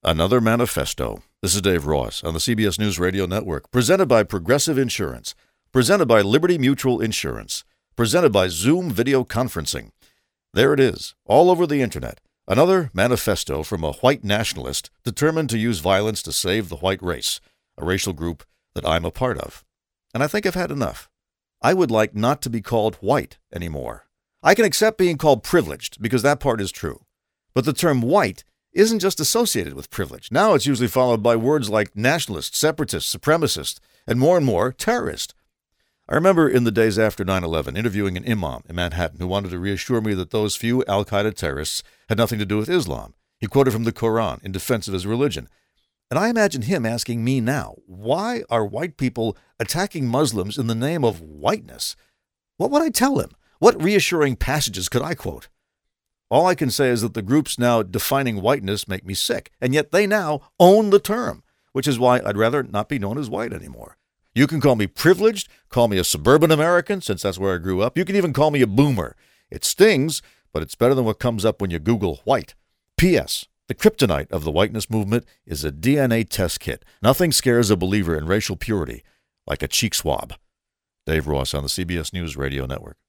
Another manifesto. This is Dave Ross on the CBS News Radio Network, presented by Progressive Insurance, presented by Liberty Mutual Insurance, presented by Zoom Video Conferencing. There it is, all over the internet. Another manifesto from a white nationalist determined to use violence to save the white race, a racial group that I'm a part of. And I think I've had enough. I would like not to be called white anymore. I can accept being called privileged, because that part is true. But the term white isn't just associated with privilege. Now it's usually followed by words like nationalist, separatist, supremacist, and more, terrorist. I remember in the days after 9/11 interviewing an imam in Manhattan who wanted to reassure me that those few al-Qaeda terrorists had nothing to do with Islam. He quoted from the Quran in defense of his religion. And I imagine him asking me now, why are white people attacking Muslims in the name of whiteness? What would I tell him? What reassuring passages could I quote? All I can say is that the groups now defining whiteness make me sick, and yet they now own the term, which is why I'd rather not be known as white anymore. You can call me privileged, call me a suburban American, since that's where I grew up. You can even call me a boomer. It stings, but it's better than what comes up when you Google white. P.S. The kryptonite of the whiteness movement is a DNA test kit. Nothing scares a believer in racial purity like a cheek swab. Dave Ross on the CBS News Radio Network.